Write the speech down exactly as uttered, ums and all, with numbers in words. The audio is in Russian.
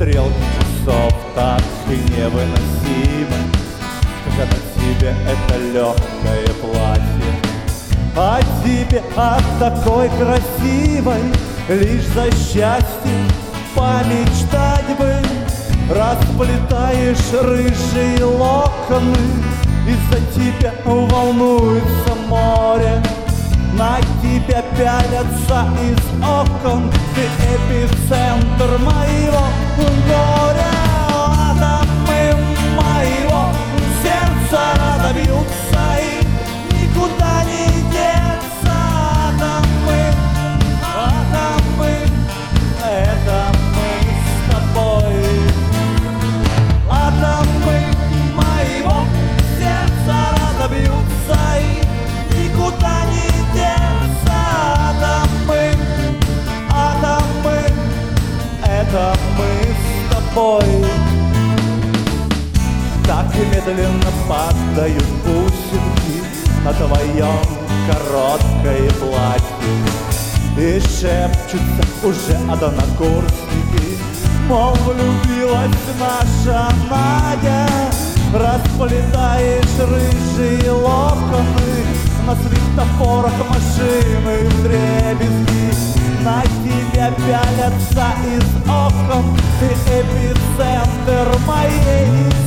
Стрелки часов так и невыносимы, когда на тебе это легкое платье. А тебе от такой красивой лишь за счастье помечтать бы. Расплетаешь рыжие локоны, из-за тебя волнуется море. На тебя пялятся из окон, ты эпицентр моего горя. Атомы моего сердца разобьются и никуда не деться. Атомы, атомы, это мы с тобой. Атомы моего сердца разобьются и никуда не деться. Атомы, атомы, это мы с тобой. Так и медленно падают бусинки на твоем короткое платье, и шепчутся уже однокурсники, мол, влюбилась наша Надя. Расплетаешь рыжие локоны на светофорах машины вдребезги. На тебя пялятся из окон, ты эпицентр моей